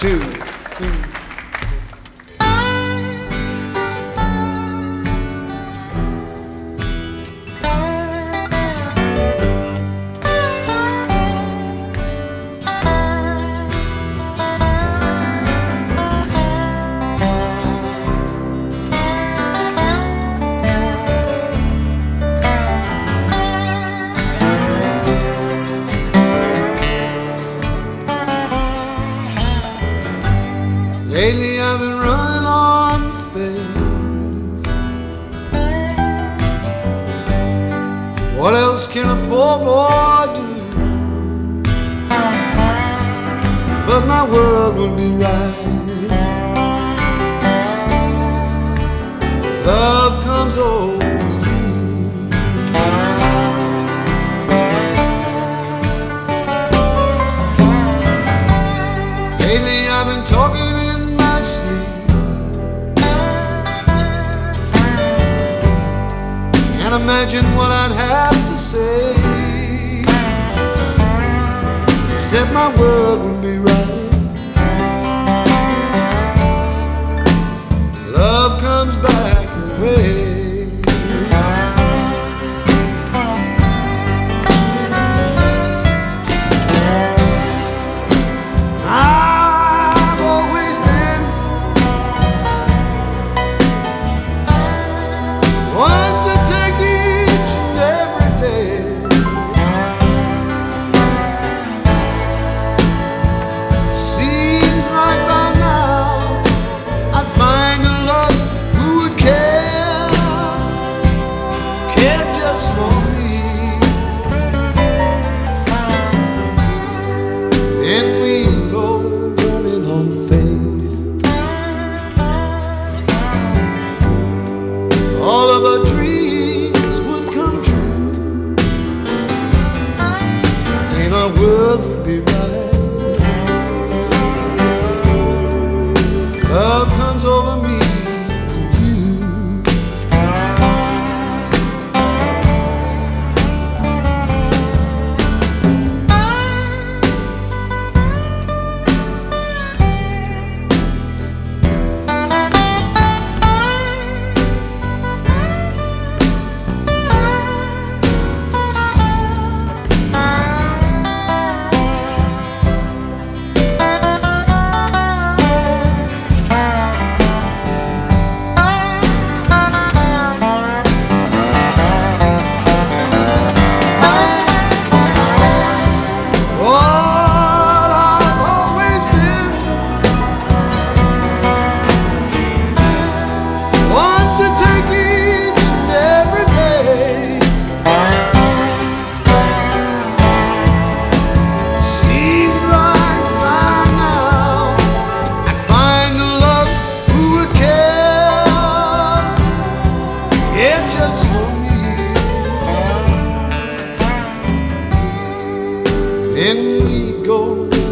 two, three. Lately I've been running on faith. What else can a poor boy do? But my world will be right. Love comes over me. Lately I've been talking in my sleep. Can't imagine what I'd have to say, except my world would be right. Love comes back away. All of our dreams would come true, and our world would be right. Love comes over me and you. Then we go